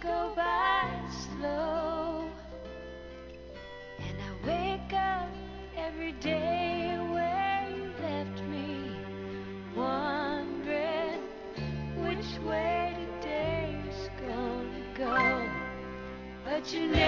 go by slow. And I wake up every day where you left me, wondering which way today's gonna go. But you